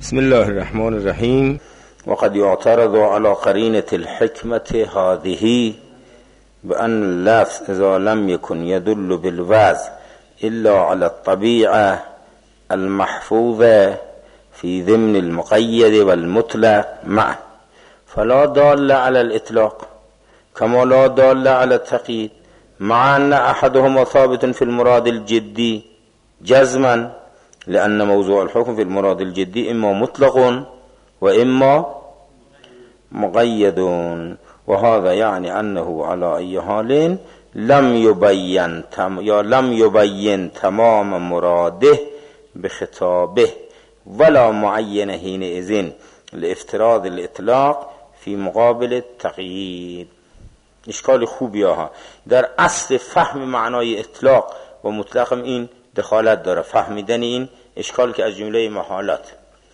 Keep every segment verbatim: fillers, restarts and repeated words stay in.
بسم الله الرحمن الرحیم. وقد يعترض على قرينة الحكمة هذه بأن اللفظ إذا لم يكن يدل بالوزن إلا على الطبيعة المحفوظة في ضمن المقيد والمطلق معه فلا دال على الإطلاق كما لا دال على التقييد، مع أن أحدهما ثابت في المراد الجدي جزما، لأن موضوع الحكم في المراد الجدي إما مطلق وإما مقيد، وهذا يعني أنه على أي حال لم يبين تم يا لم يبين تمام مراده بخطابه ولا معين حينئذ لافتراض الإطلاق في مقابل التقييد. اشکال خوبی ها در اصل فهم معنای اطلاق و مطلق این دخالت داره، فهمیدن این اشکال که از جمله محالات.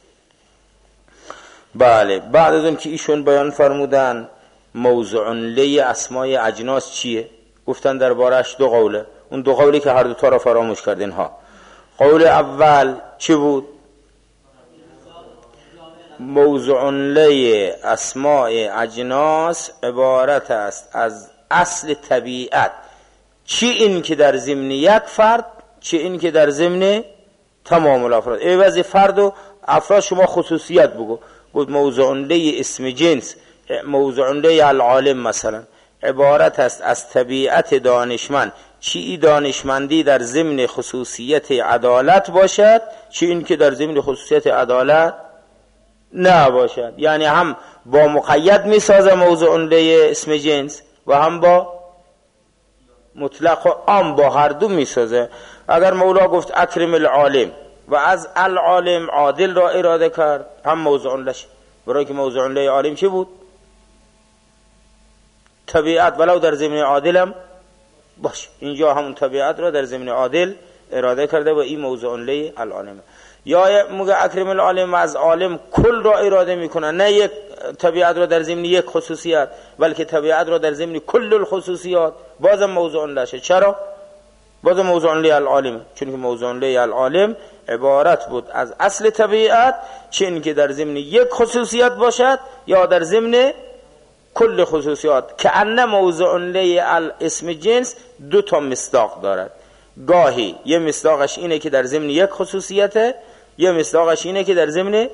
بله، بعد از اون که ایشون بیان فرمودن موضوع لی اسمای اجناس چیه، گفتن دربارش دو قوله، اون دو قولی که هر دو تا را فراموش کردین ها. قول اول چی بود؟ موضوع لی اسمای اجناس عبارت است از اصل طبیعت، چی این که در ضمن یک فرد، چی این که در ضمن تمام الافراد. عوض فرد و افراد شما خصوصیت بگو. بود موضوع لی اسم جنس، موضوع لی العالم مثلا عبارت است از طبیعت دانشمند، چی دانشمندی در ضمن خصوصیت عدالت باشد، چی این که در ضمن خصوصیت عدالت نباشد. یعنی هم با مقید میسازه موضوع لی اسم جنس و هم با مطلق و عام، با هر دو میسازه. اگر مولا گفت اکرم العالم و از العالم عادل را اراده کرد، هم موضوع لش، برای که موضوع لی عالم چی بود؟ طبیعت، ولو در ضمن عادل هم باش، اینجا همون طبیعت را در ضمن عادل اراده کرده و این موضوع لی العالم. یا موگه اکرم العالم و از عالم کل را اراده میکنه، نه یک طبیعت را در ضمن یک خصوصیت بلکه طبیعت را در ضمن کل الخصوصیات، بازم موضوع لشه. چرا؟ بازم موضوع لی العالم، چون که موضوع لی العالم عبارت بود از اصل طبیعت، چون که در ضمن یک خصوصیت باشد یا در ضمن کل خصوصیات. که ان موضوع لی اسم جنس دو تا مصداق دارد، گاهی یه مصداقش اینه که در ضمن یک خصوصیته، یه مصداقش اینه که در ضمن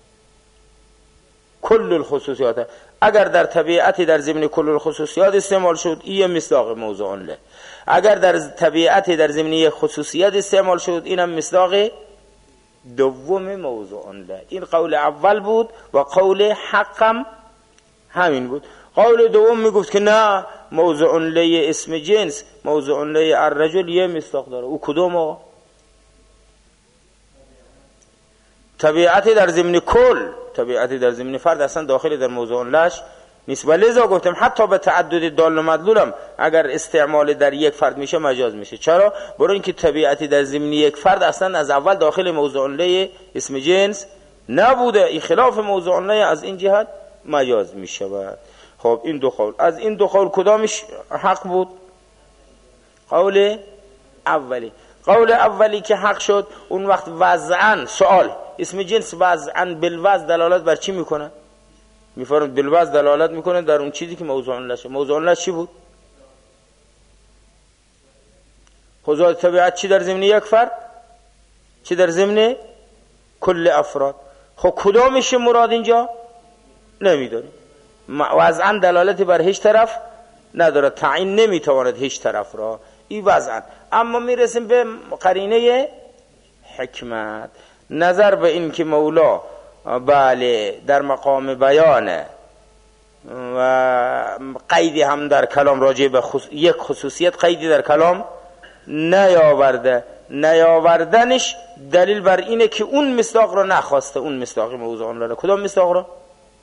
کل الخصوصیات. اگر در طبیعت در ضمن کل الخصوصیات استعمال شد، این مصداق موضوع له. اگر در طبیعت در ضمن یک خصوصیت استعمال شد، اینم مصداق دوم موضوع له. این قول اول بود و قول حقم همین بود. قول دوم میگفت که نه، موضوع لی اسم جنس، موضوع لی الرجل یه مصداق داره. او کدوم آقا؟ طبیعت در ضمن کل، طبیعت در ضمن فرد اصلا داخل در موضوع لش نیست. لذا گفتم حتی به تعدد دال و مدلولم اگر استعمال در یک فرد میشه مجاز میشه. چرا؟ برای اینکه طبیعت در ضمن یک فرد اصلا از اول داخل موضوع لی اسم جنس نبوده، این خلاف موضوع لی از این جهت مجاز میشه. خب این دو قول، از این دو قول کدامش حق بود؟ قول اولی. قول اولی که حق شد، اون وقت وضعاً سوال اسم جنس وضعاً بالوضع دلالت بر چی میکنه؟ میفرماید بالوضع دلالت میکنه در اون چیزی که موضوع لشه. موضوع لش چی بود؟ خود طبیعت چی در ضمن یک فرد، چی در ضمن کل افراد. خب کدامش مراد اینجا؟ نمیدونیم. وضعاً دلالتی بر هیچ طرف نداره، تعیین نمیتواند هیچ طرف را، این وضعاً. اما میرسیم به قرینه حکمت. نظر به این که مولا بله در مقام بیانه و قیدی هم در کلام راجع به خصوص... یک خصوصیت قیدی در کلام نیاورده، نیاوردنش دلیل بر اینه که اون مصداق را نخواسته. اون مصداق موضوع له کدام مصداق را؟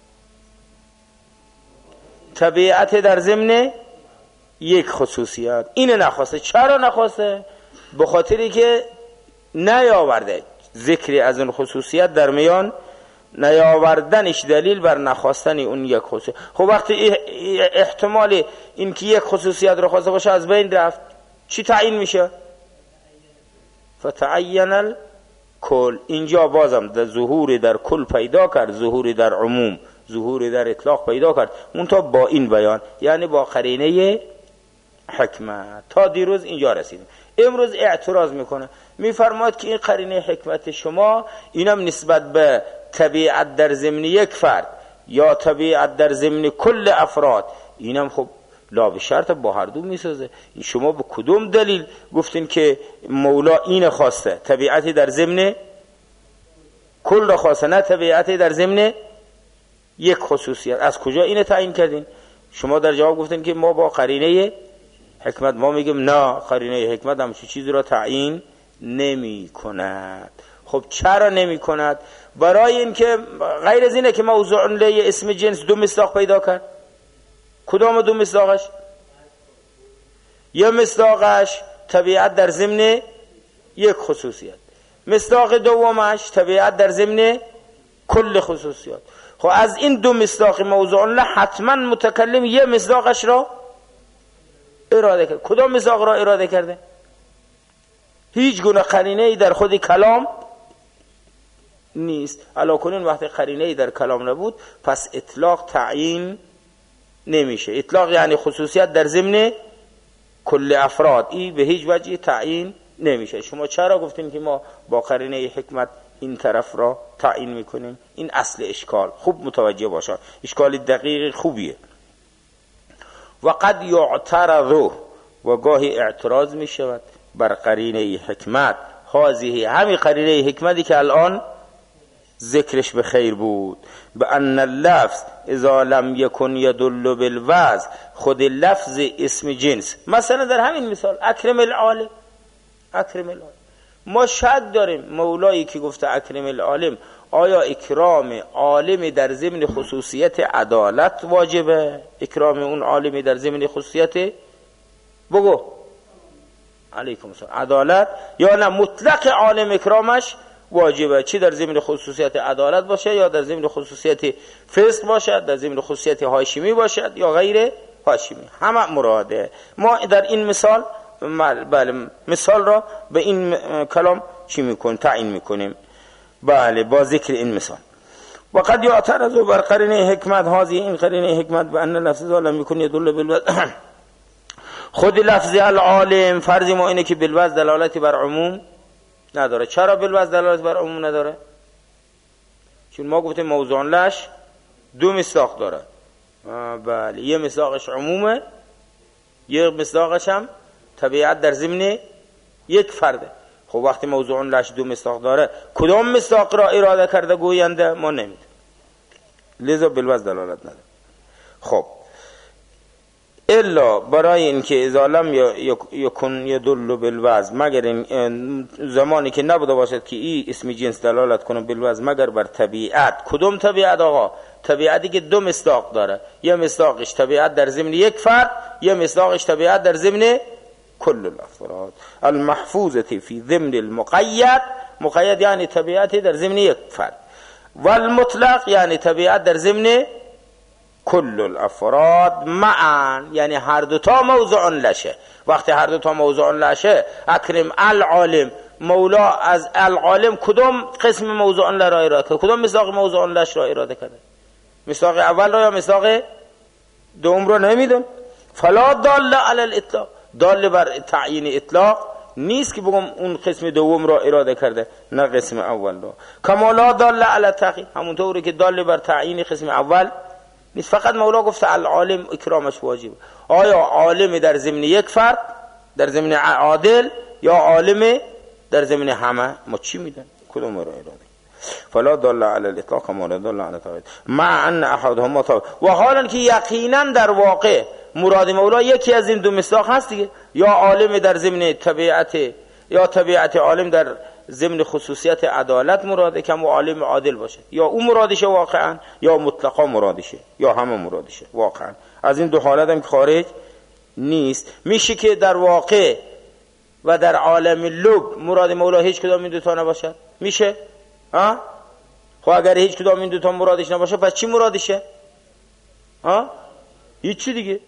طبیعت در ضمن یک خصوصیت، اینه نخواسته. چرا نخواسته؟ به خاطری که نیاورده ذکری از اون خصوصیت در میان، نیاوردنش دلیل بر نخواستن اون یک خصوصیت. خب وقتی احتمال این که یک خصوصیت رو خواسته باشه از بین رفت، چی تعیین میشه؟ فتعین کل. اینجا بازم در ظهوری در کل پیدا کرد، ظهوری در عموم، ظهوری در اطلاق پیدا کرد، اون تا با این بیان، یعنی با قرینه حکمت. تا دیروز اینجا رسیدیم. امروز اعتراض میکنه، میفرماید که این قرینه حکمت شما اینم نسبت به طبیعت در ضمن یک فرد یا طبیعت در ضمن کل افراد، اینم خب لا به شرط با هر دو میسازه. شما به کدوم دلیل گفتین که مولا این خواسته، طبیعتی در ضمن کل خواسته، نه طبیعتی در ضمن یک خصوصیت؟ از کجا اینو تعیین کردین؟ شما در جواب گفتین که ما با قرینه حکمت. ما میگیم نه، قرینه حکمت همچی چیزی را تعیین نمی کند. خب چرا نمی کند؟ برای اینکه غیر از اینه که موضوع له اسم جنس دو مصداق پیدا کرد. کدام دو مصداقش؟ یه مصداقش طبیعت در ضمن یک خصوصیت، مصداق دومش طبیعت در ضمن کل خصوصیات. خب از این دو مصداق موضوع له حتما متکلم یه مصداقش را اراده کرد. کدام مصداق را اراده کرده؟ هیچ گونه قرینه ای در خود کلام نیست. علاکنون وقتی قرینه ای در کلام نبود پس اطلاق تعیین نمیشه. اطلاق یعنی خصوصیت در ضمن کل افراد، این به هیچ وجه تعیین نمیشه. شما چرا گفتین که ما با قرینه حکمت این طرف را تعیین میکنیم؟ این اصل اشکال. خوب متوجه باشید، اشکال دقیق خوبیه. و قد یعترض، و گاهی اعتراض میشود بر قرینه حکمت، هذه همین قرینه حکمتی که الان ذکرش به خیر بود، به ان اللفظ اذا لم یکن یدل بالوضع، خود لفظ اسم جنس. مثلا در همین مثال اکرم العالم، اکرم العالم، ما شک داریم مولایی که گفته اکرم العالم، آیا اکرام عالم در ضمن خصوصیت عدالت واجبه؟ اکرام اون عالم در ضمن خصوصیت بگو علیکم السلام عدالت، یا نه مطلق عالم اکرامش واجبه؟ چی در ضمن خصوصیت عدالت باشه، یا در ضمن خصوصیت فسق باشد، در ضمن خصوصیت هاشمی باشد یا غیر هاشمی، همه مراده. ما در این مثال بله مثال را به این کلام چی میکنیم؟ تعیین میکنیم. بله با ذکر این مثال. و قد یعترض بر قرینه حکمت، هذه این قرینه حکمت به ان لفظ لم یکن یدل بالوضع، خود لفظ العالم فرض ما اینه که بالوضع دلالتی بر عموم نداره. چرا بالوضع دلالت بر عموم نداره؟ چون ما گفتیم موضوع لش دو مصداق داره. بله، یه مصداقش عمومه، یه مصداقش هم طبیعت در ضمن یک فرده. خب وقتی موضوع لش دو مصداق داره، کدام مصداق را اراده کرده گوینده ما نمیده، لذا بالوضع دلالت نداره. خب الا برای اینکه اذا لم یکن یدل بالوضع، مگر این زمانی که نبوده باشد که این اسم جنس دلالت کنه بالوضع مگر بر طبیعت. کدوم طبیعت آقا؟ طبیعتی که دو مصداق داره، یه مصداقش طبیعت در ضمن یک فرد، یه مصداقش طبیعت در ضمن کل الافراد. المحفوظه فی ضمن المقید، مقید یعنی طبیعتی در ضمن یک فرد، والمطلق یعنی طبیعت در ضمن کل الافراد معا، یعنی هر دوتا موضوع لشه. وقتی هر دوتا موضوع لشه، اکرم العالم، مولا از العالم کدوم قسم موضوع ل را اراده کرده؟ کدوم مصداق موضوع لش را اراده کرده؟ مصداق اول را یا مصداق دوم را نمیدون. فلا دال علی الاطلاق، دال بر تعیین اطلاق نیست که بگم اون قسم دوم را اراده کرده، نه قسم اول را. کما لا دال علی تقیید، همونطوری که دال بر تعیین قسم اول نیست. فقط مولا گفته العالم اکرامش واجب. آیا عالم در ضمن یک فرد، در ضمن عادل، یا عالم در ضمن همه؟ ما چی میدن؟ کدوم را اراده؟ فلا دل علی الاطلاق کما لا دل علی تقیید، مع ان احدهما طبع. و حالا که یقینا در واقع مراد مولا یکی از این دو مصداق هست دیگه، یا عالم در ضمن طبیعت، یا طبیعت عالم در ضمن خصوصیت عدالت مراده که مو عالم عادل باشه، یا او مرادشه واقعا، یا مطلقا مرادشه، یا همه مرادشه واقعا. از این دو حالت هم خارج نیست. میشه که در واقع و در عالم لب مراد مولا هیچ کدام این دو تا نباشه؟ میشه؟ ها؟ خب اگر هیچ کدام این دو تا مرادش نباشه پس چی مرادشه؟ ها؟ هیچ چی دیگه.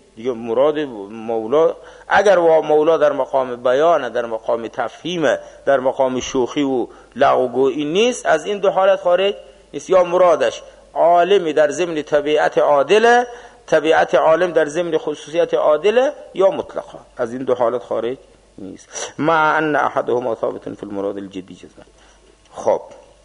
دیگه مراد مولا اگر مولا در مقام بیان، در مقام تفهیم، در مقام شوخی و لغوگویی نیست، از این دو حالت خارج نیست. یا مرادش عالمی در ضمن طبیعت عادله، طبیعت عالم در ضمن خصوصیت عادله، یا مطلقا، از این دو حالت خارج نیست. مع ان احدهما ثابت فی المراد الجدی جزما. خب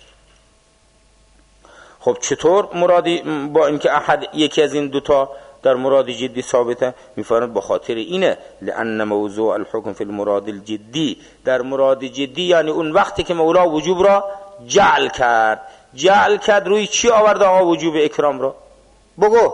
خب چطور مرادی با اینکه احد یکی از این دوتا در مراد جدی ثابته؟ میفرماید به خاطر اینه لان موضوع الحكم فی المراد الجدی، در مراد جدی یعنی اون وقتی که مولا وجوب را جعل کرد، جعل کرد روی چی آورد آقا وجوب اکرام را؟ بگو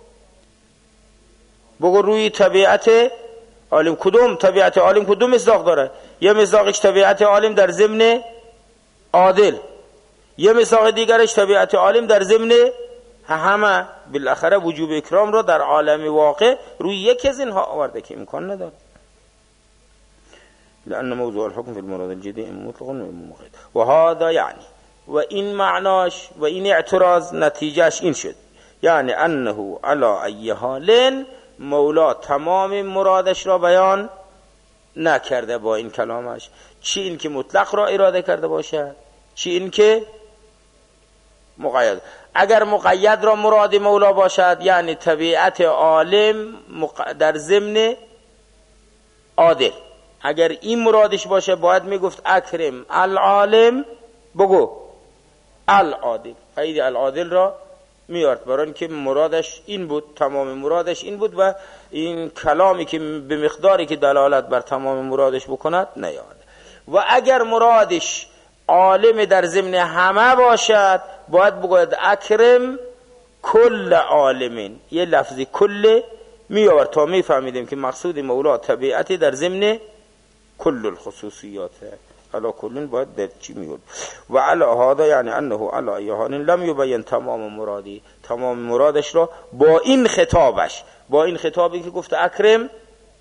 بگو روی طبیعت عالم. کدوم طبیعت عالم کدوم مصداق داره؟ یه مصداقش طبیعت عالم در ضمن عادل، یه مصداق دیگرش طبیعت عالم در ضمن همه. بالاخره وجوب اکرام رو در عالم واقع روی یک از اینها آورده که امکان نداره. لأن موضوع الحكم في المراد الجدي مطلق و مقید. و هذا یعنی، و این معناش و این اعتراض نتیجهش این شد، یعنی انه علی ای حال مولا تمام مرادش را بیان نکرده با این کلامش، چی این که مطلق را اراده کرده باشد، چی این که مقید. اگر مقید را مراد مولا باشد یعنی طبیعت عالم در ضمن عادل، اگر این مرادش باشه باید میگفت اکرم العالم، بگو العادل، قید العادل را میارد، برای اینکه مرادش این بود، تمام مرادش این بود و این کلامی که به مقداری که دلالت بر تمام مرادش بکند نیارد. و اگر مرادش عالم در ضمن همه باشد باید بگوید اکرم کل عالمین، یه لفظی کل میآورد تا میفهمیدیم که مقصود مولا طبیعتی در ضمن کل الخصوصیات، علا کلین باید در چی میگوید. و علا هذا یعنی انه علا ایهان لم یبین تمام مرادی، تمام مرادش را با این خطابش، با این خطابی که گفته اکرم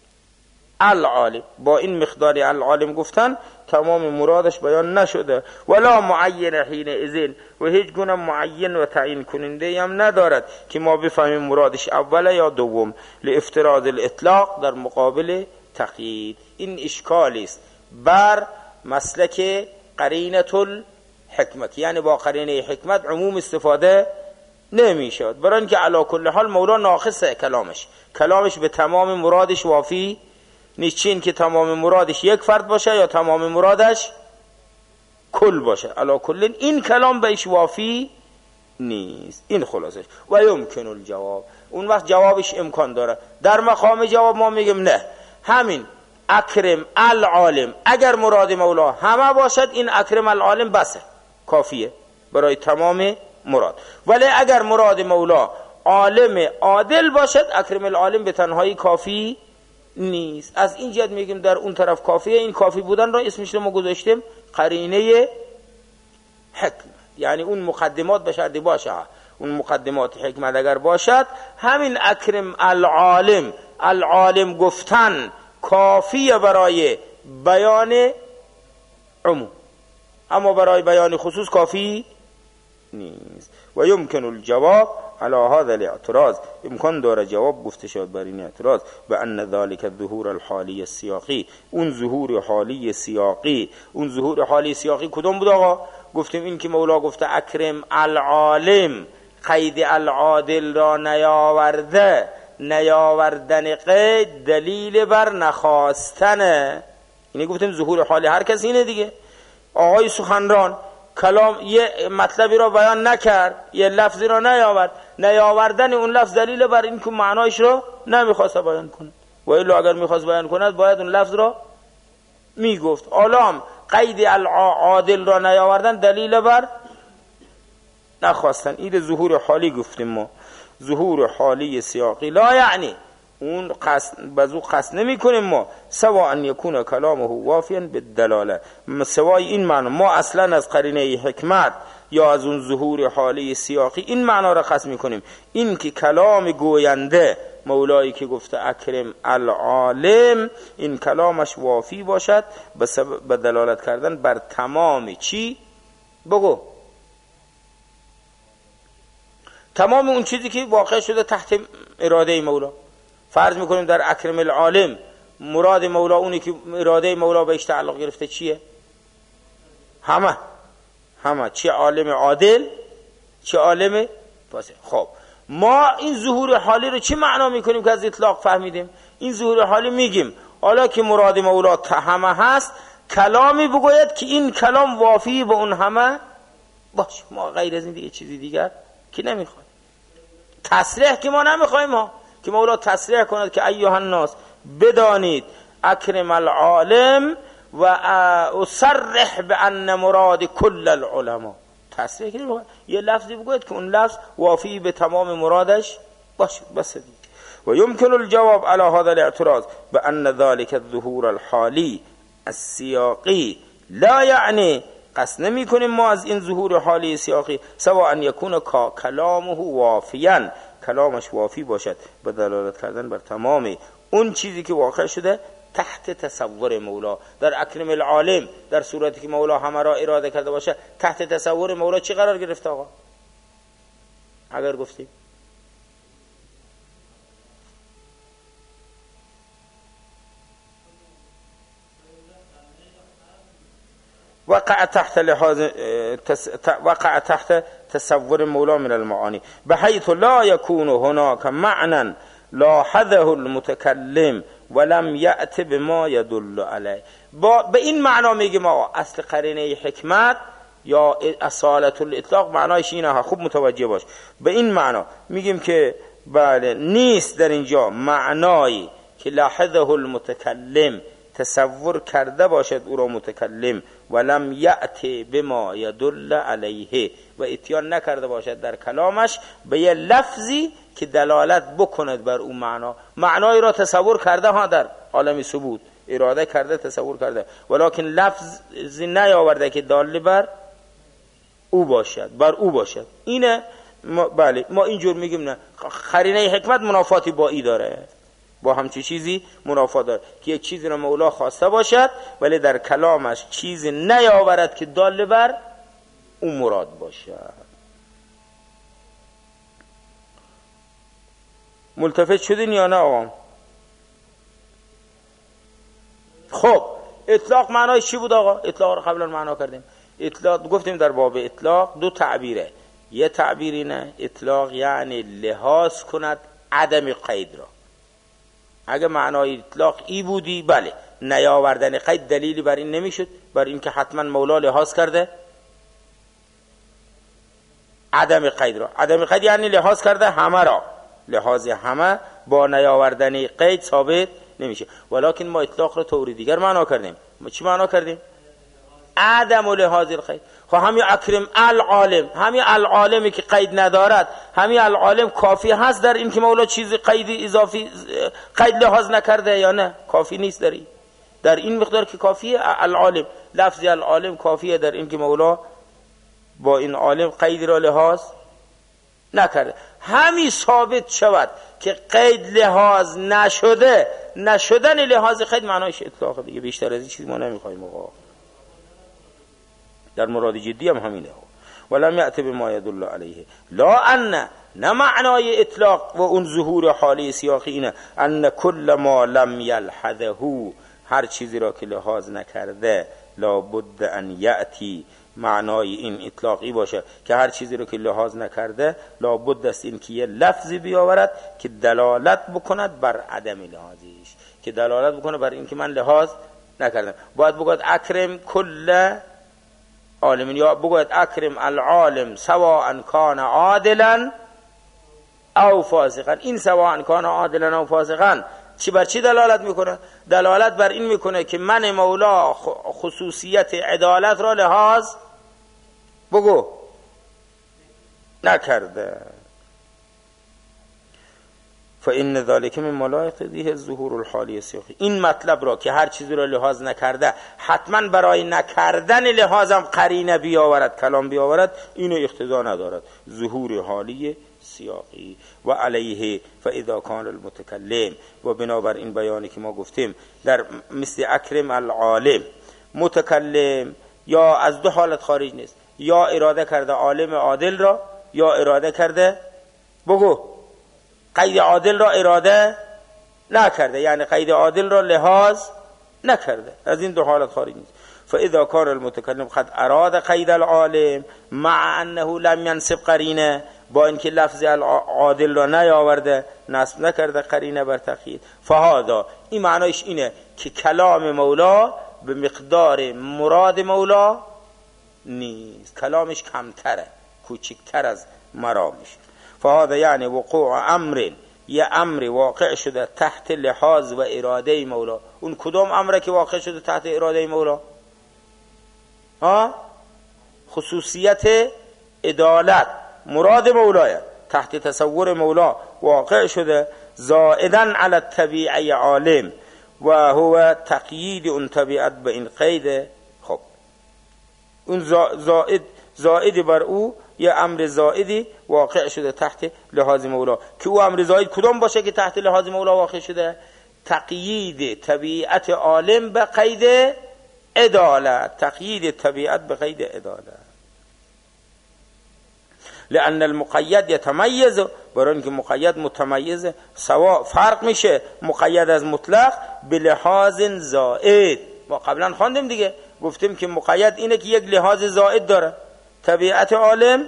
العالم، با این مقداری العالم گفتن تمام مرادش بیان نشده. ولا معین حین اذن، و هیچ گونه معین و تعیین کننده هم ندارد که ما بفهمیم مرادش اوله یا دوم، لافتراض الاطلاق در مقابل تقیید. این اشکالی است بر مسلک قرینه الحکمت، یعنی با قرینه حکمت عموم استفاده نمی شود، برای اینکه علی کل حال مولا ناقصه کلامش، کلامش به تمام مرادش وافی نیست، چین که تمام مرادش یک فرد باشه یا تمام مرادش کل باشه، علی کل این کلام بهش وافی نیست. این خلاصش. و یمکن الجواب، اون وقت جوابش امکان داره. در مقام جواب ما میگیم نه، همین اکرم العالم اگر مراد مولا همه باشد این اکرم العالم بسه، کافیه برای تمام مراد. ولی اگر مراد مولا عالم عادل باشد اکرم العالم به تنهایی کافی نیست. از این جهت میگیم در اون طرف کافیه. این کافی بودن را اسمش رو ما گذاشتیم قرینه حکمت، یعنی اون مقدمات به شرطی باشه، اون مقدمات حکمت اگر باشد همین اکرم العالم، العالم گفتن کافیه برای بیان عموم، اما برای بیان خصوص کافی نیست. و یمکن الجواب على هذا الاعتراض، امکان داره جواب گفته شد بر این اعتراض، به ان ذلك الظهور الحالی السیاقی، اون ظهور حالی سیاقی، اون ظهور حالی سیاقی کدوم بود آقا؟ گفتیم این که مولا گفته اکرم العالم، قید العادل را نیاورده، نیاوردن قید دلیل بر نخواستنه. اینی گفتیم ظهور حالی هر کسی اینه دیگه. آقای سخنران کلام یه مطلبی را بیان نکرد، یه لفظی را نیاورد، نیاوردن اون لفظ دلیل بر این که معنایش را نمیخواست بیان کنه، و الا اگر میخواست بیان کند باید اون لفظ را میگفت. علام قید العادل را نیاوردن دلیل بر نخواستن، این ظهور حالی گفتیم ما. ظهور حالی سیاقی لا یعنی اون قصد بزو قصد نمی کنیم ما سوا ان یکون کلامه وافیا بالدلاله، سوای این معنی ما اصلا از قرینه حکمت یا از اون ظهور حالی سیاقی این معنا را قصد می کنیم، این که کلام گوینده مولایی که گفته اکرم العالم این کلامش وافی باشد به دلالت کردن بر تمام چی؟ بگو تمام اون چیزی که واقع شده تحت اراده مولا. فرض میکنیم در اکرم العالم مراد مولا اونی که اراده مولا بهش تعلق گرفته چیه؟ همه همه چه عالم عادل چه عالم فاسق. خب ما این ظهور حالی رو چه معنا میکنیم که از اطلاق فهمیدیم؟ این ظهور حالی میگیم حالا که مراد مولا همه هست، کلامی بگوید که این کلام وافی به اون همه باشه. ما غیر از این دیگه چیزی دیگر که نمیخوایم. تصریح که ما نمیخوایم، ما که مولا تصریح کند که ایها الناس بدانید اکرم العالم و اصرح بان مراد کل العلماء. تصریح که نمیخوایم، یه لفظی بگوید که اون لفظ وافی به تمام مرادش باشه بس دیگه. و يمكن الجواب على هذا الاعتراض بأن ذلك الظهور الحالي السياقي لا يعني قصد نمی کنیم ما از این ظهور حالی سیاقی سواء ان یکون کلامه وافیاً، کلامش وافی باشد به دلالت کردن بر تمام اون چیزی که واقع شده تحت تصور مولا. در اکرم العالم در صورتی که مولا همه را اراده کرده باشه، تحت تصور مولا چی قرار گرفته آقا؟ اگر گفتیم وقع تحت لحاظ وقع تحت تصور مولا من المعاني بحيث لا يكون هناك معنى لاحظه المتكلم ولم يأت بما يدل عليه. با به این معنا میگیم ما اصل قرینه حکمت یا اصالت الاطلاق معنایش اینه ها، خوب متوجه باش. به این معنا میگیم که بله نیست در اینجا معنایی که لاحظه المتکلم تصور کرده باشد او را متکلم ولم یأتی بما یدل علیه و اتیان نکرده باشد در کلامش به یه لفظی که دلالت بکند بر اون معنا. معنایی را تصور کرده ها در عالم ثبوت، اراده کرده قرار کرده، ولکن لفظی نیاورده که دال بر او باشد، بر او باشد. اینه ما بله ما اینجور میگیم نه، قرینه حکمت منافاتی با ای داره، با همچی چیزی منافات داره که یک چیزی را مولا خواسته باشد ولی در کلامش چیزی نیاورد که دال بر اون مراد باشد. ملتفت شدین یا نه آقا؟ خب اطلاق معنای چی بود آقا؟ اطلاق رو قبلا معنا کردیم. اطلاق گفتیم در باب اطلاق دو تعبیره. یه تعبیر اینه اطلاق یعنی لحاظ کند عدم قید را. اگه معنای اطلاق ای بودی بله نیاوردن قید دلیلی بر این نمیشد، بر این که حتما مولا لحاظ کرده عدم قید را. عدم قید یعنی لحاظ کرده همه را، لحاظ همه با نیاوردن قید ثابت نمیشه. ولکن ما اطلاق را طوری دیگر معنا کردیم. ما چی معنا کردیم؟ عدم و لحاظ القید. خب همین اکرم العالم، همین العالمی که قید ندارد، همین العالم کافی هست در این که مولا چیز قید اضافی قید لحاظ نکرده یا نه؟ کافی نیست در این در این مقدار که کافیه. العالم لفظی العالم کافیه در این که مولا با این عالم قید را لحاظ نکرده. همین ثابت شود که قید لحاظ نشده، نشدن لحاظ قید معنایش اطلاق دیگه. بیشتر از این چیز ما نمیخوایم آقا. در مراد جدی هم همینه. ولم یأتی بما یدل علیه لا ان نه معنای اطلاق و اون ظهور حالی سیاقی اینه ان کل ما لم یلحظه، هر چیزی را که لحاظ نکرده لا بد ان یأتی، معنای این اطلاقی باشه که هر چیزی رو که لحاظ نکرده لا بد است این که یه لفظی بیاورد که دلالت بکند بر عدم لحاظیش، که دلالت بکنه بر این که من لحاظ نکردم. باید بگوید اکرم کل عالم، یا بگوید اکرم العالم سواء کان عادلا او فاسقا. این سواء کان عادلا او فاسقا چی بر چی دلالت میکنه؟ دلالت بر این میکنه که من مولا خصوصیت عدالت را لحاظ بگو نکرده. فإن ذلك من ملائق ذیه الظهور الحالی السیاقی. این مطلب را که هر چیزی را لحاظ نکرده حتما برای نکردن لحاظم قرینه بیاورد، کلام بیاورد، اینو اقتضا ندارد ظهور حالی سیاقی. و علیه فاذا کان المتکلم، و بنابر این بیانی که ما گفتیم در مثل اکرم العالم، متکلم یا از دو حالت خارج نیست، یا اراده کرده عالم عادل را، یا اراده کرده بگو قید عادل را اراده نکرده، یعنی قید عادل را لحاظ نکرده، از این دو حالت خارج نیست. فاذا كان المتكلم قد اراد قید العالم مع انه لم ينصب قرینه، با اینکه لفظ عادل را نیاورده، نصب نکرده قرینه بر تقیید، فهذا این معنایش اینه که کلام مولا به مقدار مراد مولا نیست، کلامش کمتره، کوچکتر از مرامش. فهذا یعنی وقوع امر، یه امر واقع شده تحت لحاظ و اراده مولا. اون کدام امره که واقع شده تحت اراده مولا؟ ها؟ خصوصیت عدالت مراد مولاه تحت تصور مولا واقع شده، زائدا علی الطبیعه عالم و هو تقیید اون طبیعت به این قید. خب اون زائد زائد بر او یه امر زائدی واقع شده تحت لحاظ مولا، که او امر زائد کدام باشه که تحت لحاظ مولا واقع شده؟ تقیید طبیعت عالم به قید عدالت، تقیید طبیعت به قید عدالت. لأن المقید یتمیز، برای اینکه مقید متمیزه، سوا فرق میشه مقید از مطلق به لحاظ زائد. ما قبلا خواندیم دیگه، گفتیم که مقید اینه که یک لحاظ زائد داره، طبیعت عالم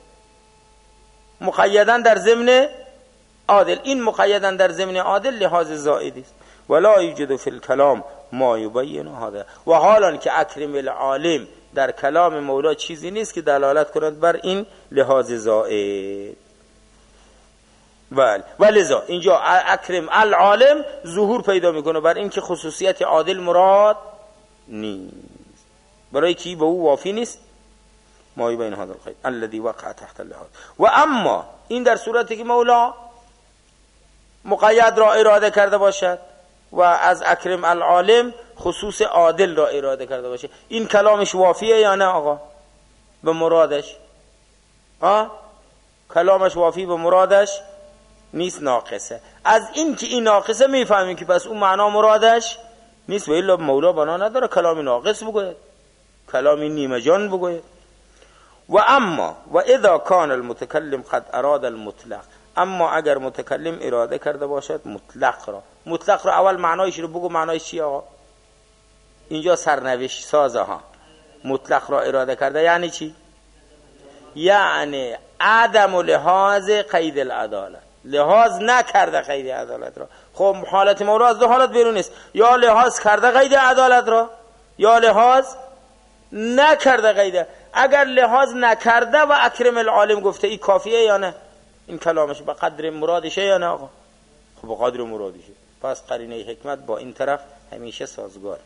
مقیدن در ضمن عادل، این مقیدن در ضمن عادل لحاظ زائدی است. ولا یوجد فی الکلام ما یبین هذا، و حالا که اکرم العالم در کلام مولا چیزی نیست که دلالت کند بر این لحاظ زائد. بله، ولذا اینجا اکرم العالم ظهور پیدا میکنه بر این که خصوصیت عادل مراد نیست، برای کی به او وافی نیست. ما بین هذا القید الذي وقع تحت اللحاظ. و اما این در صورتی که مولا مقید را اراده کرده باشد و از اکرم العالم خصوص عادل را اراده کرده باشه، این کلامش وافیه یا نه آقا به مرادش؟ آه کلامش وافی به مرادش نیست، ناقصه. از این که این ناقصه میفهمیم که پس اون معنا مرادش نیست، و الا مولا بنا نداره کلامی ناقص بگوید، کلامی نیمه جان بگوید. و اما و اذا کان المتکلم قد اراد المطلق، اما اگر متکلم اراده کرده باشد مطلق را، مطلق را اول معنایش رو بگو، معنایش چی آقا؟ اینجا سرنوشت سازه ها. مطلق را اراده کرده یعنی چی؟ یعنی عدم لحاظ قید العدالت، لحاظ نکرده قید عدالت را. خب حالت مولا از دو حالت بیرون نیست، یا لحاظ کرده قید عدالت را یا لحاظ نکرده قید. اگر لحاظ نکرده و اکرم العالم گفته، این کافیه یا نه؟ این کلامش به قدر مرادشه یا نه آقا؟ خب به قدر مرادشه، پس قرینه حکمت با این طرف همیشه سازگار.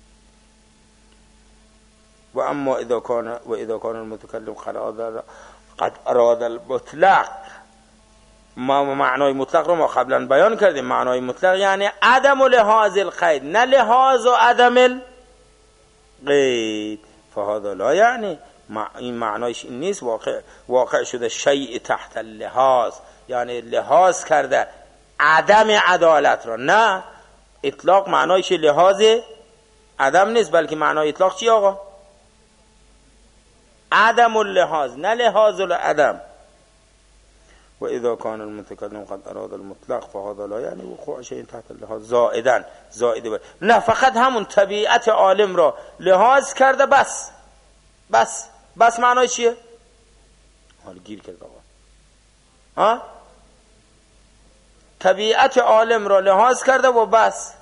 و اما اذا کان و اذا کان المتکلم قد اراد المطلق، ما معنای مطلق رو ما قبلا بیان کردیم. معنای مطلق یعنی عدم لحاظ القید، نه لحاظ و عدم القید. فهذا لا یعنی این معنایش این نیست واقع واقع شده شیء تحت اللحاظ، یعنی لحاظ کرده عدم عدالت را. نه، اطلاق معنایش لحاظ عدم نیست، بلکه معنای اطلاق چی آقا؟ عدم اللحاظ، نه لحاظ العدم. و اذا کان المتکلم قد اراد المطلق فهذا لا یعنی وقوع شیء تحت اللحاظ زائدا، زائد بر. نه، فقط همون طبیعت عالم را لحاظ کرده بس بس بس. معنای چیه؟ حالا گیر کرد آقا. ها؟ طبیعت عالم را لحاظ کرده و بس،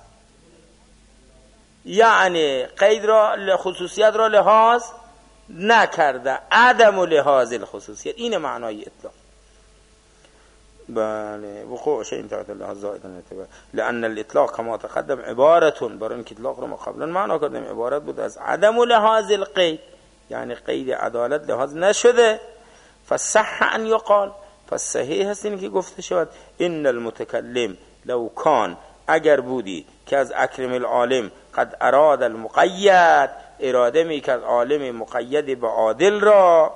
یعنی قید را خصوصیت را لحاظ نکرده، عدم و لحاظ الخصوصیت. این معنای اطلاق. بله، وقوع شيء تحت اللحاظ زائدا نتبع، لأن الاطلاق كما تقدم عبارتون، برای اینکه اطلاق رو ما قبلا معنا کردیم عبارت بود از عدم و لحاظ القید، یعنی قید عدالت لحاظ نشده. فصح ان یقال، پس صحیح هست این که گفته شود ان المتکلم لو کان، اگر بودی که از اکرم العالم قد اراد المقید، اراده میکرد عالم مقید به عادل را،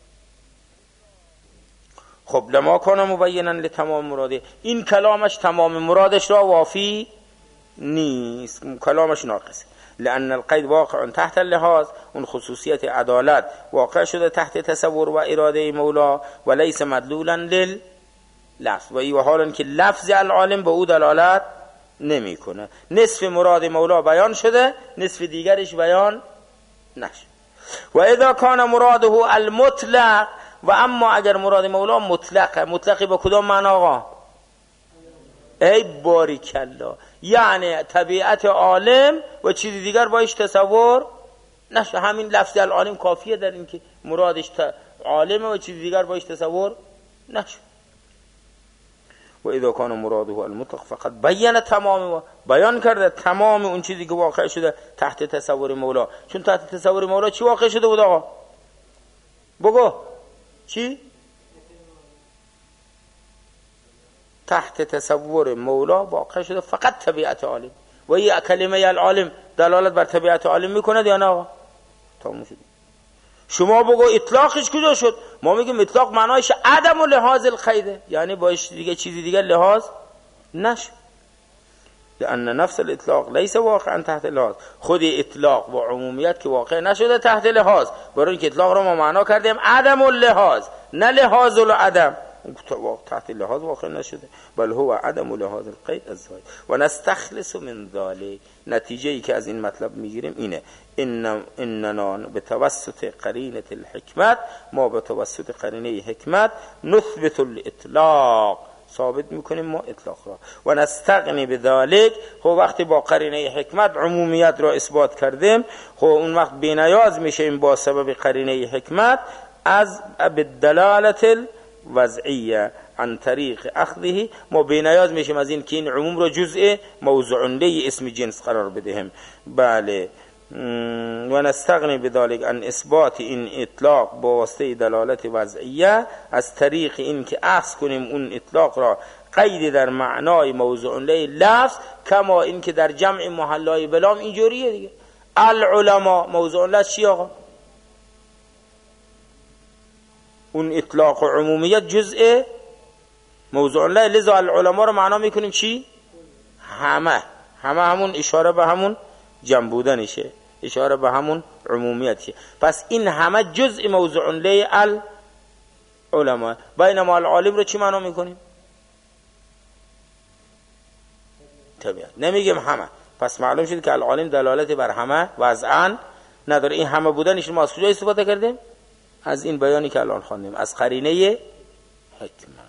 خب لما کان مبینا لتمام مراده، این کلامش تمام مرادش را وافی نیست، کلامش ناقص. لأن القید واقع تحت اللحاظ، اون خصوصیت عدالت واقع شده تحت تصور و اراده مولا، و لیس مدلولا لللفظ، و ای و حالا که لفظ العالم به او دلالت نمی کنه. نصف مراد مولا بیان شده، نصف دیگرش بیان نشد. و اذا کان مراده المطلق، و اما اگر مراد مولا مطلقه، مطلقی با کدام معنا آقا؟ ای باریکلا، یعنی طبیعت عالم و چیزی دیگر باش تصور نشه. همین لفظ العالم کافیه در این که مرادش عالمه و چیزی دیگر باش تصور نشه. و اذا کان مراده المطلق فقط بیان تمام، بیان کرده تمام اون چیزی که واقع شده تحت تصور مولا. چون تحت تصور مولا چی واقع شده بود آقا؟ بگو چی؟ تحت تصور مولا واقع شده فقط طبیعت عالم. و این کلمه العالم دلالت بر طبیعت عالم میکنه یا نه آقا؟ تموم شد. شما بگو اطلاقش کجا شد؟ ما میگیم اطلاق معنایش عدم و لحاظ القیده، یعنی باش دیگه چیزی دیگه لحاظ نشه. لأن نفس الاطلاق لیس واقعا تحت لحاظ، خود اطلاق و عمومیت که واقع نشده تحت لحاظ، برای اینکه اطلاق رو ما معنا کردیم عدم و لحاظ، نه لحاظ و عدم، تحت لحاظ واقع نشده، بل هو عدم و لحاظ القید الزاید. و نستخلص من ذلك، نتیجه ای که از این مطلب میگیریم اینه، ان اننا به توسط قرینه الحکمت، ما به توسط قرینه حکمت نثبت الاطلاق، ثابت میکنیم ما اطلاق را. و نستغنی بذلک، خب وقتی با قرینه حکمت عمومیت را اثبات کردیم، خب اون وقت بی‌نیاز میشیم با سبب قرینه حکمت از بالدلالت الوضعیه عن طریق اخذه، ما بی‌نیاز میشیم از این که این عموم را جزء موضوع له اسم جنس قرار بدهیم. بله. و نستغنی بذلك عن اثبات این اطلاق با واسطه دلالت وضعیه، از طریق این که اخذ کنیم اون اطلاق را قید در معنای موضوع له لفظ، کما این که در جمع محلای بلام اینجوریه دیگه. العلماء موضوع له چی آقا؟ اون اطلاق و عمومیت جزء موضوع له، لذا العلماء رو معنا میکنیم چی؟ همه. همه همون اشاره به همون جمع بودنشه، اشاره به همون عمومیتشه. پس این همه جزء موضوع له العلماء. بینما العالم رو چی معنا میکنیم؟ طبیعت. نمیگیم همه. پس معلوم شد که العالم دلالت بر همه وضعاً نداره. این همه بودنش ما از کجا استفاده کردیم؟ از این بیانی که الان خواندیم، از قرینه حکمت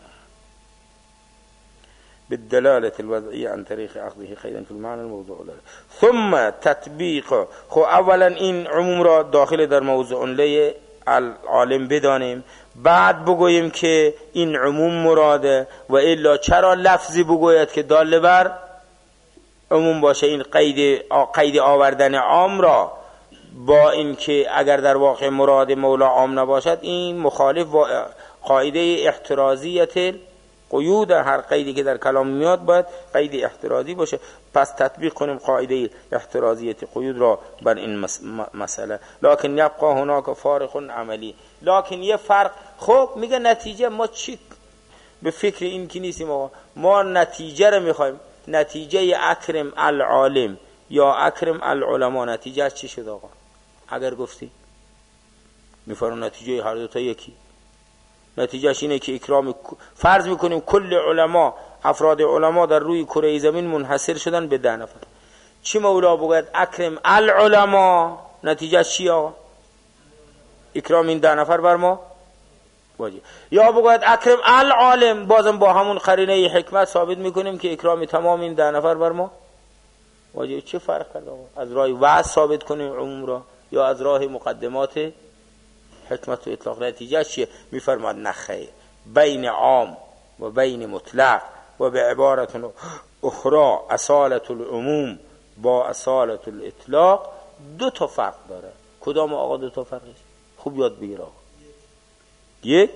بالدلالة الوضعية عن طريق أخذه قيدا في المعنى الموضوع له. ثم تطبیق، خب اولا این عموم را داخل در موضوع له العالم بدانیم، بعد بگوییم که این عموم مراده، و الا چرا لفظی بگوید که دال بر عموم باشه. این قید قید آوردن عام را با این که اگر در واقع مراد مولا عام نباشد، این مخالف با قاعده احترازیت قیود. هر قیدی که در کلام میاد باید قید احترازی باشه. پس تطبیق کنیم قاعده احترازیت قیود را بر این مسئله. لکن یبقى هناك فارق عملی، لکن یه فرق. خب میگه نتیجه ما چی؟ به فکر این که نیستیم آقا، ما نتیجه رو میخوایم. نتیجه اکرم العالم یا اکرم العلماء، نتیجه چی شد آقا؟ اگر گفتی میفرمون نتیجه هر دو تا یکی، نتیجهش اینه که اکرام، فرض میکنیم کل علما، افراد علما در روی کره زمین منحصر شدن به ده نفر. چی مولا بگوید اکرم العلماء، نتیجهش چی آقا؟ اکرام این ده نفر بر ما واجب. یا بگوید اکرم العالم، بازم با همون قرینه حکمت ثابت میکنیم که اکرام تمام این ده نفر بر ما واجب. چه فرق کرده آقا؟ از راه وعظ ثابت کنیم عموم را یا از راه مقدمات حکمت و اطلاق؟ نتیجه چیه؟ میفرماد نخیر، بین عام و بین مطلق و به عبارت اخرى اصالت العموم با اصالت الاطلاق دو تا فرق داره. کدام آقا دو تا فرقش؟ خوب یاد بگیر آقا. یک،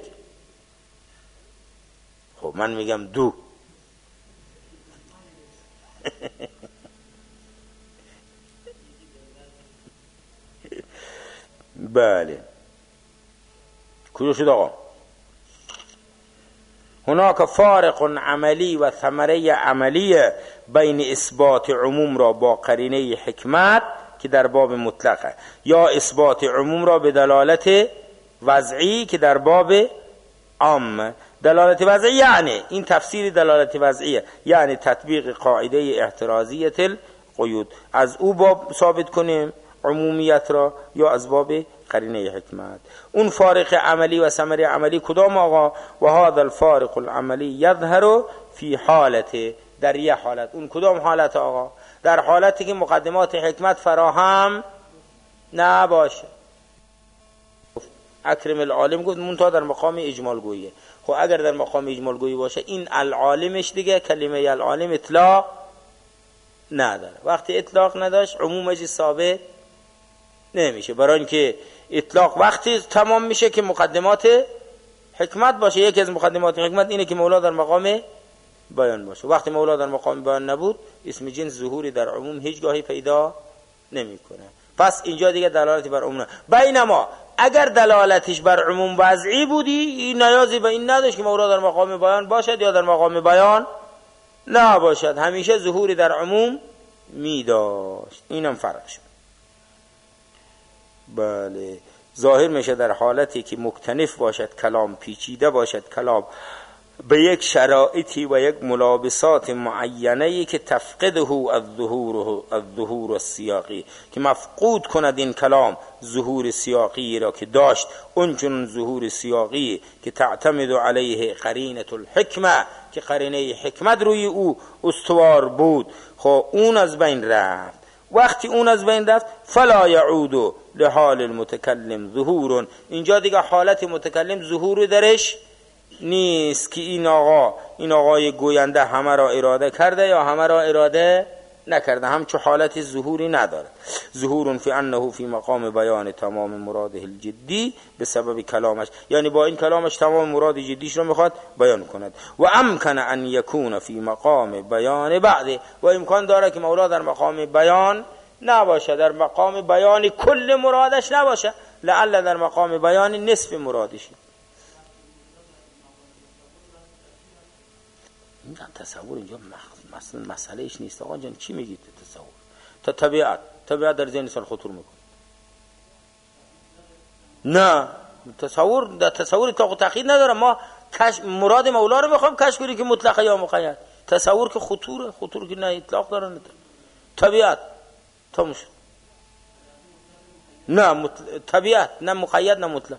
خب من میگم دو. بله، کجا شد آقا؟ هناك فارق عملی و ثمره عملی بین اثبات عموم را با قرینه حکمت که در باب مطلقه، یا اثبات عموم را به دلالت وضعی که در باب عام. دلالت وضعی یعنی این تفسیر دلالت وضعیه، یعنی تطبیق قاعده احترازیت القیود. از او باب ثابت کنیم عمومیت را یا از باب قرینه حکمت. اون فارق عملی و ثمره عملی کدام آقا؟ و هذا الفارق العملی یظهر فی حالت، در یه حالت. اون کدام حالت آقا؟ در حالتی که مقدمات حکمت فراهم نباشه. اکرم العالم گفت منتها در مقام اجمال گوییه. خب اگر در مقام اجمال گویی باشه این العالمش دیگه کلمه العالم اطلاق نداره. وقتی اطلاق نداشت عمومش ثابت نمیشه، برای اینکه اطلاق وقتی تمام میشه که مقدمات حکمت باشه. یکی از مقدمات حکمت اینه که مولا در مقام بیان باشه. وقتی مولا در مقام بیان نبود اسم جنس ظهوری در عموم هیچگاهی پیدا نمیکنه. پس اینجا دیگه دلالتی بر عموم نه. بینما اگر دلالتش بر عموم وضعی بودی این نیازی به این نداشت که مولا در مقام بیان باشد یا در مقام بیان نباشد، همیشه ظهوری در عموم می داشت. اینم فرق شد. بله ظاهر میشه در حالتی که مکتنف باشد کلام، پیچیده باشد کلام به یک شرایطی و یک ملابسات معینه‌ای که تفقده الظهور الظهور السیاقی، که مفقود کند این کلام ظهور سیاقی را که داشت، اونچنان ظهور سیاقی که تعتمد علیه قرینه الحکمه، که قرینه حکمت روی او استوار بود. خب اون از بین رفت. وقتی اون از بین رفت فلا یعود لحال المتکلم ظهور، اینجا دیگه حالت متکلم ظهور درش نیست که این آقا این آقای گوینده همه را اراده کرده یا همه را اراده نکرده، همچون حالت ظهوری نداره. ظهور فی انه فی مقام بیان تمام مراده الجدی به سبب کلامش، یعنی با این کلامش تمام مراد جدیش رو میخواد بیان کند. و امکن ان یکون فی مقام بیان بعد، و امکان داره که مولا در مقام بیان نباشه، در مقام بیان کل مرادش نباشه، لعل در مقام بیان نصف مرادش. این تصور اینجا مثلا مسئله ایش نیست. آقا جان چی میگید تصور؟ تا طبیعت طبیعت در ذهن انسان خطور میکنه. نه تصور در تصور اطلاق و تأخیر نداره. ما کش مراد مولا رو میخوایم کشف کنیم که مطلقه یا مقید. تصور که خطوره، خطور که نه اطلاق داره نداره. طبیعت تموم شد. نه مطل... طبیعت نه مقید نه مطلق.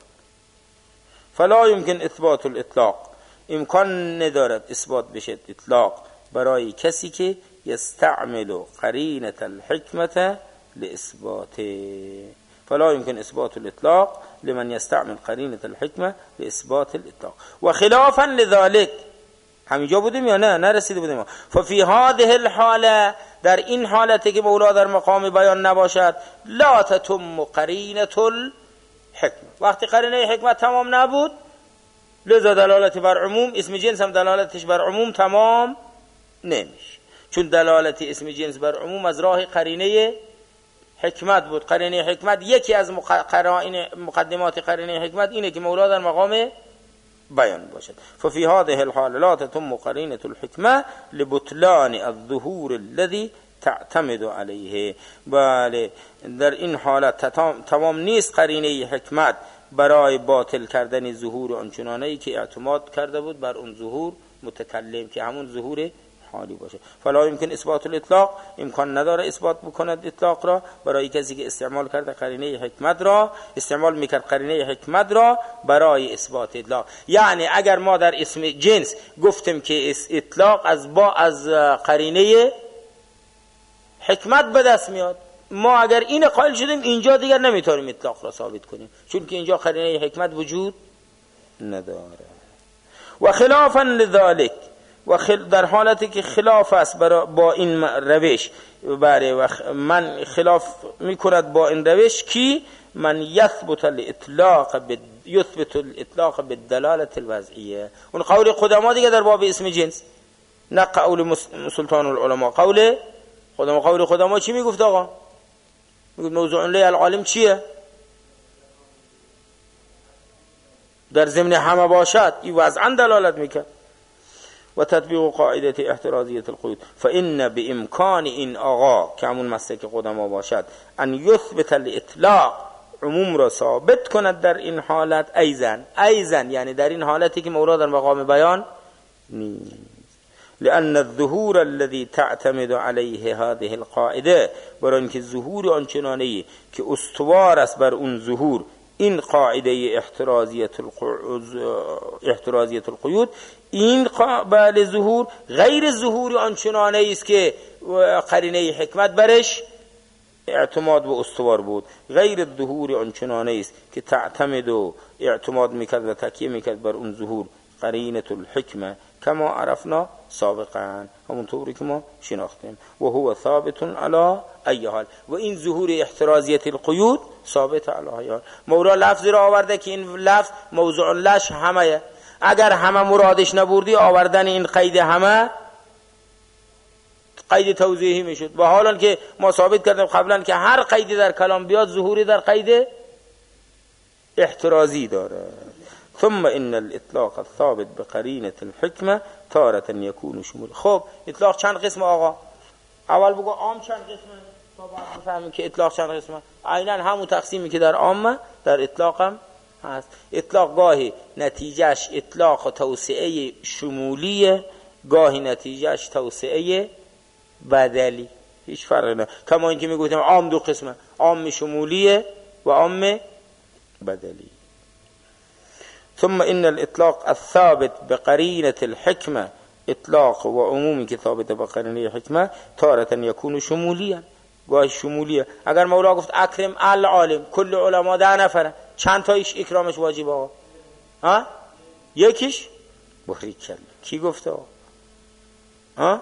فلا يمكن اثبات الاطلاق، امکان ندارد اثبات بشد اطلاق برای کسی که یستعمل قرینه الحکمت لاثبات. فلا يمكن اثبات الاطلاق لمن يستعمل قرینه الحکمه لاثبات الاطلاق. و خلافا لذلك، همینجا بودیم یا نه؟ نرسیده بودیم. ففي هذه الحاله، در این حالتی که مولا در مقام بیان نباشد، لا تتم قرینه الحکمه. وقتی قرینه حکمت تمام نبود لذا دلالت بر عموم، اسم جنس هم دلالتش بر عموم تمام نمیشه، چون دلالت اسم جنس بر عموم از راه قرینه حکمت بود. قرینه حکمت یکی از مقدمات قرینه حکمت اینه که مولا در مقام بیان باشد. ففي هذه الحال لا تتم قرینه الحکمه لبطلان الظهور الذي تعتمد علیه. بله در این حالت تمام نیست قرینه حکمت برای باطل کردن ظهور آنچنانه‌ای که اعتماد کرده بود بر اون ظهور متکلم، که همون ظهور حالی باشه. فلا يمكن اثبات الاطلاق، امکان نداره اثبات بکند اطلاق را برای کسی که استعمال کرده قرینه حکمت را، استعمال میکرد قرینه حکمت را برای اثبات اطلاق. یعنی اگر ما در اسم جنس گفتیم که اطلاق از با از قرینه حکمت به دست میاد، ما اگر این قائل شدیم اینجا دیگر نمیتونیم اطلاق را ثابت کنیم، چون که اینجا قرینه حکمت وجود نداره. و خلافا لذلك، و خل در حالتی که خلاف است با این روش، بله و من خلاف میکند با این روش کی من یثبت الاطلاق ب یثبت الاطلاق بالدلاله الوضعیه. اون قول قدما دیگه در باب اسم جنس، نه قول سلطان العلماء. قول قدما قول قدما چی میگفت آقا؟ میگفت موضوع لی العالم چیه؟ در ضمن همه باشد، این وضعا دلالت میکرد. و تطبیق قاعده احترازیت القیود، فان بامکان این آقا که همون مسلک قدما باشد ان یثبت الاطلاق عموم را ثابت کند در این حالت ایزن ایزن یعنی در این حالتی که مولا در مقام بیان نیست. لأن الظهور الذي تعتمد عليه هذه القاعده، برای اینکه ظهور آنچنانه‌ای که استوار است بر اون ظهور این قاعده احترازیت احترازیت القیود، این قابل ظهور غیر ظهور آنچنانه‌ای است که قرینه حکمت برش اعتماد و استوار بود، غیر ظهور آنچنانه‌ای است که تعتمد و اعتماد میکرد و تکیه میکرد بر اون ظهور قرینه الحکمه کما عرفنا سابقا، همونطوری که ما شناختیم. و هو ثابت علی ای حال، و این ظهور احترازیت القیود ثابت علی ای حال. مولا لفظی را آورده که این لفظ موضوع لش همه، اگر همه مرادش نبودی آوردن این قید همه قید توضیحی میشد، و حالا که ما ثابت کردیم قبلا که هر قیدی در کلام بیاد ظهوری در قید احترازی داره. ثم ان الاطلاق الثابت بقرینه الحکمه تارة یکون شمول. خب اطلاق چند قسم آقا؟ اول بگو عام چند قسمه تا بعد بفهمیم که اطلاق چند قسمه. عیناً همون تقسیمی که در عامه در اطلاق هم هست. اطلاق گاهی نتیجهش اطلاق و توسعه شمولیه، گاهی نتیجهش توسعه بدلی، هیچ فرقی نه. کما اینکه میگفتیم عام دو قسمه، عام شمولیه و عام بدلی. ثم ان الاطلاق الثابت بقرینه الحکمه، اطلاق و عمومی که ثابت بقرینه الحکمه تارة یکون شمولیا، گاهی شمولیه. اگر مولا گفت اکرم العالم، کل علما ده نفره، چند تایش اکرامش واجب آقا؟ ها؟ یکیش بخری کلا. کی گفته آقا؟ ها؟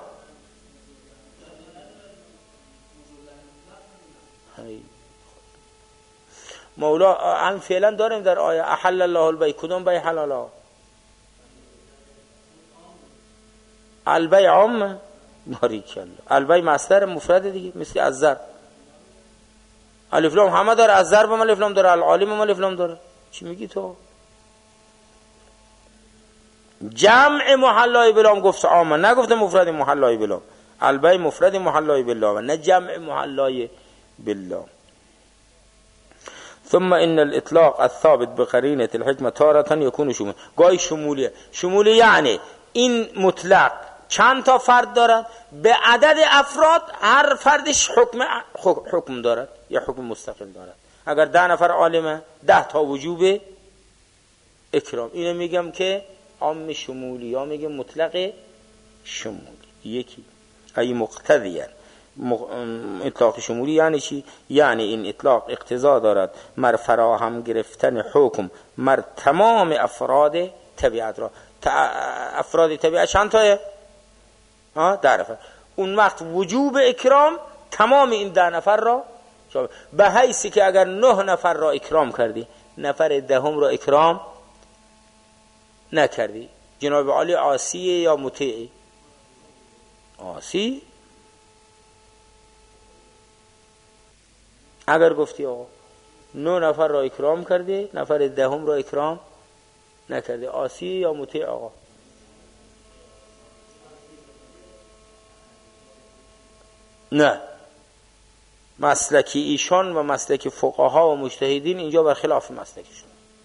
مولا هم فعلا داریم در آیه احل الله البیع، کدوم بیع حلاله؟ البیع عام باریکالله. البیع مصدر مفرد دیگه، مثل الضرب. الف لام همه داره، الضرب هم الف لام داره، العالم هم الف لام داره. چی میگی تو؟ جمع محلای بلام گفت عامه، نگفته مفرد محلای بلام. البیع مفرد محلای بلام، نه جمع محلای بلام. ثم ان الاطلاق الثابت بقرینه الحکمه تارة یکون شمول، گاهی شمولیه. شمولی یعنی این مطلق چند تا فرد دارد، به عدد افراد هر فردش حکم حکم دارد یا حکم مستقل دارد. اگر ده نفر عالمه ده تا وجوب اکرام. اینو میگم که عام شمولی یا میگم مطلق شمولی یکی. ای مقتضیه اطلاق شمولی یعنی چی؟ یعنی این اطلاق اقتضا دارد مر فراهم گرفتن حکم مر تمام افراد طبیعت را. افراد طبیعت چند تایه؟ ها ده نفر. اون وقت وجوب اکرام تمام این ده نفر را به حیثی که اگر نه نفر را اکرام کردی نفر دهم را اکرام نکردی، جناب عالی عاصیه یا مطیعی؟ عاصی. اگر گفتی آقا نه نفر را اکرام کردی نفر دهم را اکرام نکردی، عاصی یا مطیع آقا؟ نه، مسلکی ایشان و مسلک فقها و مجتهدین اینجا بر خلاف مسلکشون.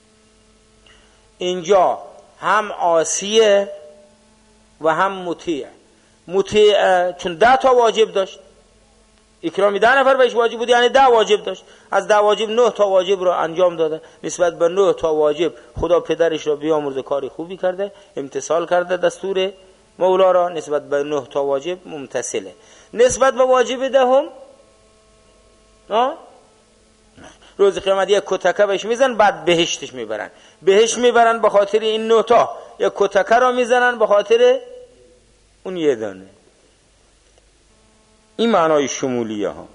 اینجا هم عاصیه و هم مطیع. مطیع چون ده تا واجب داشت، اکرامی ده نفر بهش واجب بود، یعنی ده واجب داشت. از ده واجب نه تا واجب رو انجام داده. نسبت به نه تا واجب خدا پدرش را بیامرزه کاری خوبی کرده، امتثال کرده دستور مولا را. نسبت به نه تا واجب ممتثله. نسبت به واجب دهم ها روز قیامت یک کتکه بهش میزنن، بعد بهشتش میبرن. بهشت میبرن به خاطر این نه تا، یک کتکه را میزنن به خاطر اون یه دانه. این معنای شمولیه ها.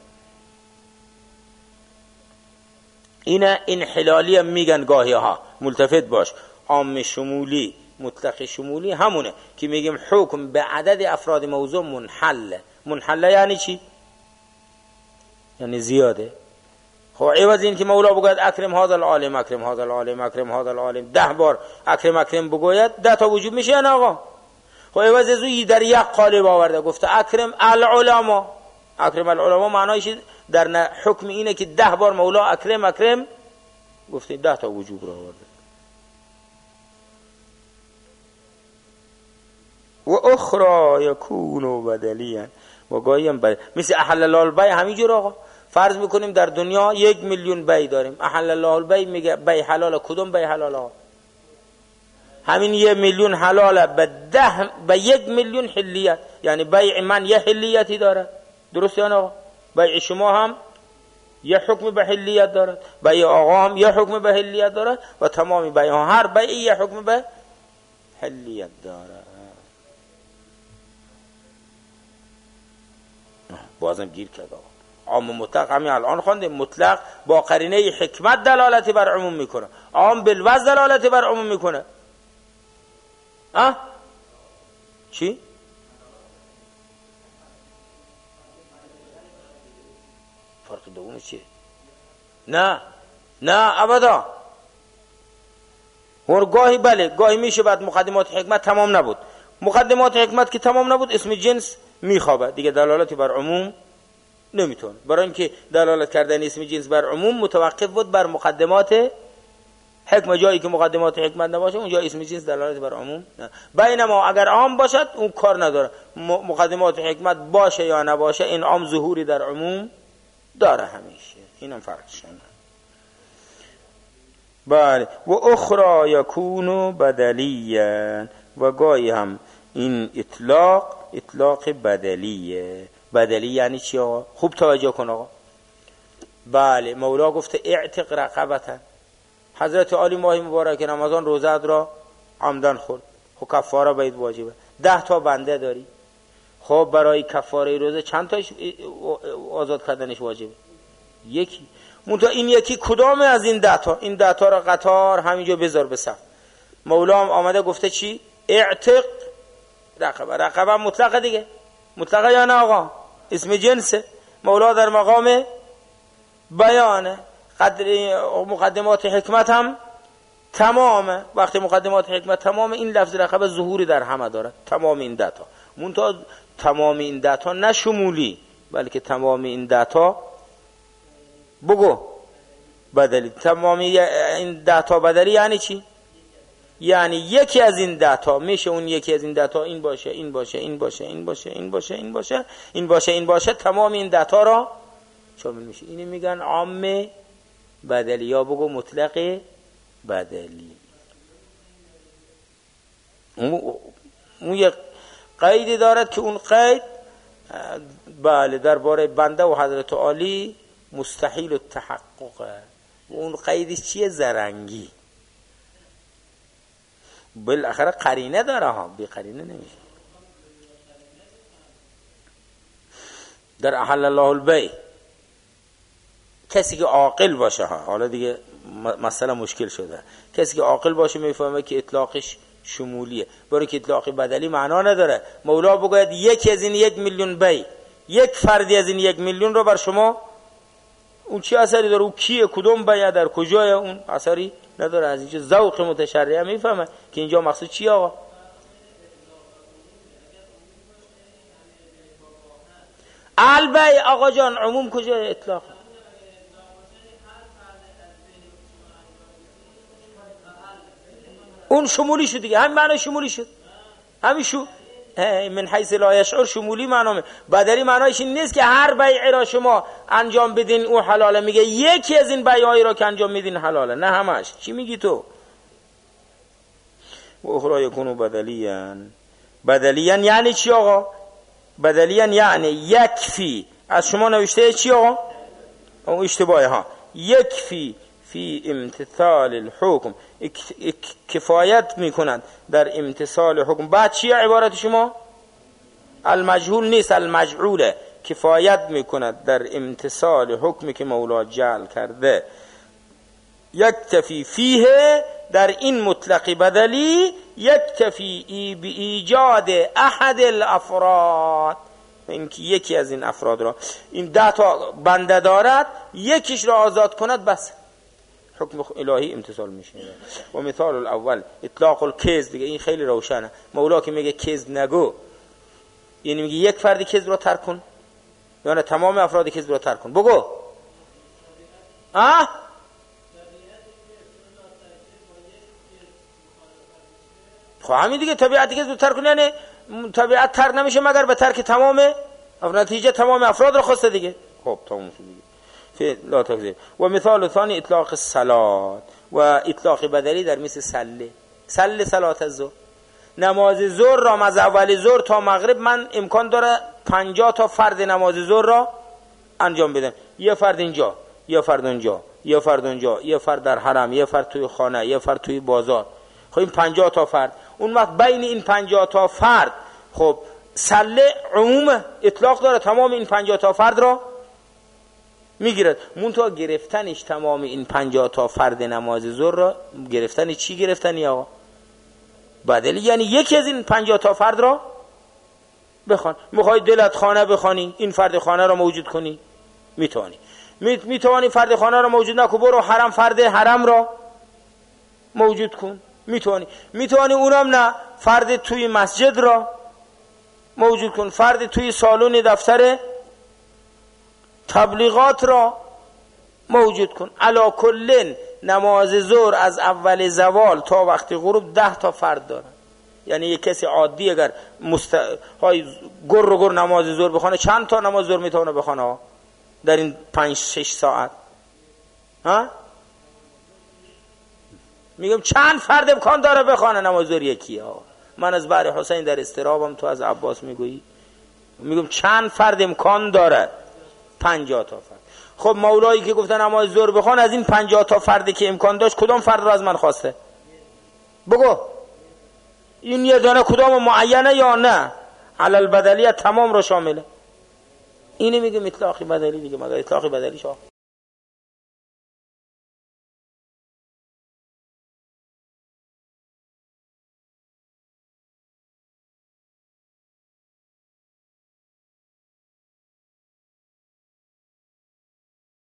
اینا انحلالی هم میگن گاهی ها، ملتفت باش. عام شمولی مطلق شمولی همونه که میگیم حکم به عدد افراد موضوع منحله. منحله یعنی چی؟ یعنی زیاده. خب عوض این که مولا بگوید اکرم هذا العالم اکرم هذا العالم اکرم هذا العالم ده بار اکرم اکرم بگوید ده تا وجود میشه یا نه آقا؟ خب عوض از اون در یک قالب آورده گفته اکرم العلماء. اکرم العلماء معنایش در حکم اینه که ده بار مولا اکرم اکرم گفته ده تا وجوب رو آورده. و اخرى یکون بدلیاً، و گاهی هم بدل، مثل احل الله البیع. همینجور آقا فرض میکنیم در دنیا یک میلیون بیع داریم، احل الله البیع میگه بیع حلاله. کدوم بیع حلاله؟ همین یک میلیون حلاله به ده به یک میلیون حلیت، یعنی بیع من یه حلیتی داره، درسته یا آقا؟ بیع شما هم یه حکم به حلیت داره، بیع آقا هم یه حکم به حلیت داره، و تمامی بیع ها هر بیعی یه حکم به حلیت داره. بازم گیر کرد آقا. عام مطلق همین الان خواندیم، مطلق با قرینه حکمت دلالتی بر عموم میکنه، عام بالوضع دلالتی بر عموم میکنه. اه چی؟ فرق دوم چیه؟ نه نه ابدا. هر گاهی بله، گاهی میشه بعد مقدمات حکمت تمام نبود، مقدمات حکمت که تمام نبود اسم جنس میخوابه دیگه، دلالتی بر عموم نمیتونه. برای اینکه دلالت کردن اسم جنس بر عموم متوقف بود بر مقدمات حکمت، جایی که مقدمات حکمت نباشه اونجا اسم جنس دلالت بر عموم نه. بینما اگر عام باشد اون کار نداره، مقدمات حکمت باشه یا نباشه این عام ظهوری در عموم داره همیشه. اینم فرقش نه. بله. و اخرى یکون بدلیاً، و گاهی هم این اطلاق اطلاق بدلیه. بدلی یعنی چی آقا؟ خوب توجه کن آقا. بله مولا گفته اعتق رقبتا. حضرت علی ماه مبارک رمضان روزه را عمدن خورد، خب کفاره باید واجبه. ده تا بنده داری، خب برای کفاره روزه چند تاش آزاد کردنش واجبه؟ یکی. منتها این یکی کدامه از این ده تا؟ این ده تا را قطار همینجا بذار به صف. مولا هم آمده گفته چی؟ اعتق رقبه. رقبه مطلقه دیگه، مطلقه یا نه آقا؟ اسم جنسه. مولا در مقام بیانه، قدر مقدمات حکمت هم تمامه. وقتی مقدمات حکمت تمامه این لفظ رقبه ظهوری در همه داره، تمام این دتا. منتها تمام این دتا نه شمولی، بلکه تمام این دتا بگو بدلی. تمامی این دتا بدلی یعنی چی؟ یعنی یکی از این دتا میشه اون یکی از این دتا این باشه این باشه این باشه این باشه این باشه این باشه این باشه این باشه تمام این دتا را شامل میشه. اینی میگن عام بدلی یا بگو مطلق بدلی. اون اون یک قیدی دارد که اون قید بله درباره بنده و حضرت علی مستحیل التحققه. اون قیدی چیه؟ زرنگی. بالاخره قرینه داره ها، بی قرینه نمیشه. در احل الله البیع کسی که عاقل باشه ها، حالا دیگه مسئله مشکل شده، کسی که عاقل باشه میفهمه که اطلاقش شمولیه، برای که اطلاقی بدلی معنا نداره. مولا بگوید یکی از این یک میلیون بیع، یک فردی از این یک میلیون رو بر شما، اون چی اثری داره؟ اون کیه؟ کدوم بیع؟ در کجای؟ اون اثری نداره. از اینجا ذوق متشرعه میفهمه که اینجا مقصود چی آقا؟ البیع آقا جان عموم کجای اطلاق؟ اون شمولی شد دیگه، همین معنی شمولی شد، همین شو من حیث لا یشعر شمولی معنی. بدلی معنیش این نیست که هر بیعی را شما انجام بدین او حلاله، میگه یکی از این بیعی را که انجام میدین حلاله، نه همش. چی میگی تو؟ و اخرى یکونو بدلیان. بدلیان یعنی چی آقا؟ بدلیان یعنی یکفی. از شما نوشته چی آقا؟ اون اشتباهه ها. یکفی فی امتثال الحکم، کفایت میکنند در امتثال حکم. بعد چیه عبارت شما؟ المجهول نیست، المجعوله. کفایت میکند در امتثال حکمی که مولا جعل کرده. یکتفی فیه، در این مطلق بدلی، یکتفی ای بی ایجاد احد الافراد، اینکه یکی از این افراد را، این ده تا بنده دارد، یکیش را آزاد کند بس حکم الهی امتثال میشه. و مثال الاول اطلاق الکذب دیگه، این خیلی روشنه. مولا که میگه کذب نگو، یعنی میگه یک فردی کذب را ترک کن، یعنی تمام افراد کذب را ترک کن. بگو آه خب همین دیگه، طبیعتی که زودتر کنی یعنی طبیعت ترک نمیشه مگر به ترک تمام نتیجه تمام افراد رو خواسته دیگه. خب تمام شد دیگه. لا تکذیب. و مثال ثانی اطلاق الصلات و اطلاق بدلی در مثل سله سله صلات الظهر. نماز ظهر را از اول ظهر تا مغرب من امکان داره پنجاه تا فرد نماز ظهر را انجام بدم. یه فرد اینجا، یه فرد اونجا، یه فرد اونجا، یه فرد در حرم، یه فرد توی خانه، یه فرد توی بازار. خب این پنجاه تا فرد. اون وقت بین این پنجاه تا فرد خب سله عموم اطلاق داره، تمام این پنجاه تا فرد را میگیرد. منتها گرفتنش تمام این پنجاه تا فرد نماز ظهر را گرفتن چی گرفتنی آقا؟ بدلی، یعنی یکی از این پنجاه تا فرد را بخوان. میخوای دلت خانه بخوانی، این فرد خانه را موجود کنی، میتوانی. میتوانی فرد خانه را موجود نکن، برو حرم فرد حرم را موجود کن، میتوانی. میتوانی اونم نه، فرد توی مسجد را موجود کن، فرد توی سالن دفتر تبلیغات را موجود کن. علا کلن نماز ظهر از اول زوال تا وقت غروب ده تا فرد داره. یعنی یک کسی عادی اگر مست... های گر و گر نماز ظهر بخونه، چند تا نماز ظهر میتونه بخونه در این پنج شش ساعت؟ ها؟ میگم چند فرد امکان داره بخونه نماز ظهر یکی ها؟ من از بحر حسین در استرابم، تو از عباس میگویی. میگم چند فرد امکان داره؟ پنجاه تا فرد. خب مولایی که گفته نماز ظهر بخوان، از این پنجاه تا فردی که امکان داشت کدام فرد را از من خواسته؟ بگو این یه دانه کدام معینه یا نه علل بدلیه تمام رو شامله؟ اینه میگه اطلاقی بدلی دیگه، مگر اطلاقی بدلی شاه